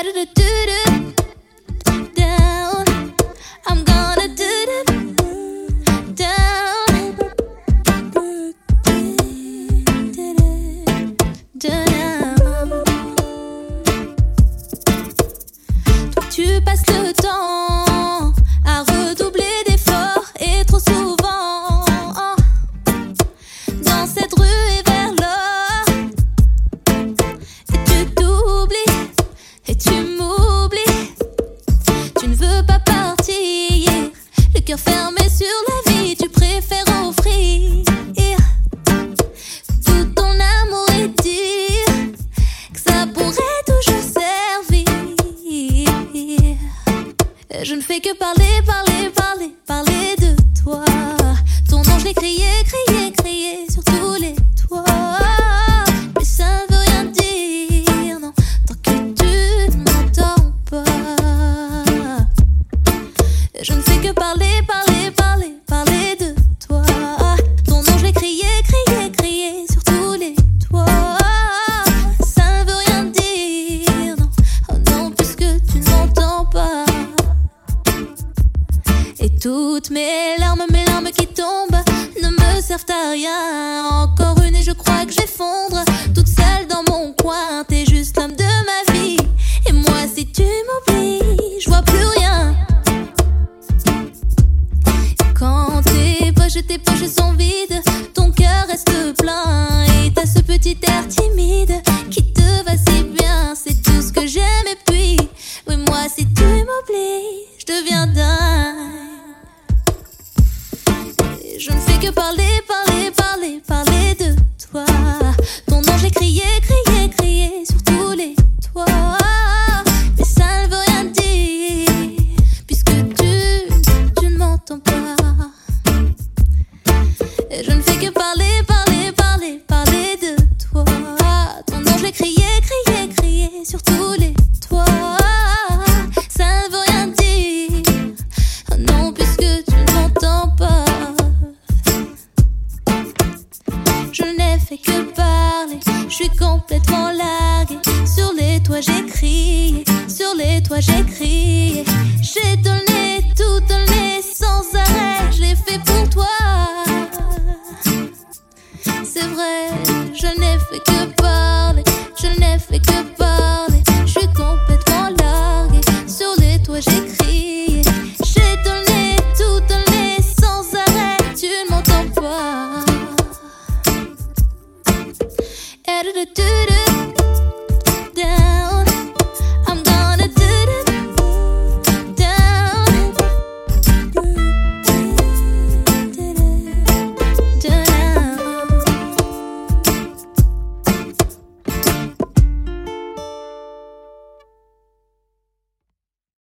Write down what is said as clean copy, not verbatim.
down. I'm gonna do down. Toi, tu passes le temps à redoubler d'efforts et trop souvent dans cette rue et vers l'or. Et tu t'oublies et tu m'oublies. Tu ne veux pas partir, le cœur fermé sur la vie. Tu préfères offrir tout ton amour et dire que ça pourrait toujours servir. Je ne fais que parler, parler, parler, parler de toi. Ton nom je l'ai crié, crié, crié sur tous les toits. Mais ça ne veut rien dire, non, tant que tu ne m'entends pas. Je ne fais que parler, parler, parler, parler de toi. Ton nom je l'ai crié, crié, crié sur tous les toits. Ça ne veut rien dire, non, oh non, puisque tu ne m'entends pas. Et toutes mes larmes qui tombent ne me servent à rien. Encore une et je crois que j'effondre, toute seule dans mon coin. T'es juste l'homme de ma vie, et moi si tu m'oublies, je vois plus rien. Quand tes poches sont vides, ton cœur reste plein. Et t'as ce petit air timide qui te va si bien. C'est tout ce que j'aime et puis, oui moi si tu m'oublies, je deviens dingue. Et je ne fais que parler, parler, parler, parler de toi. Ton nom j'ai crié, crié, crié sur tous les toits. Mais ça ne veut rien dire, puisque tu ne m'entends pas. Et je ne fais que parler, parler, parler, parler de toi. Ton nom je l'ai crié, crié, crié sur tous les toits. Ça ne veut rien dire, oh non, puisque tu ne m'entends pas. Je n'ai fait que parler, je suis complètement larguée. Sur les toits j'ai crié, sur les toits j'ai crié.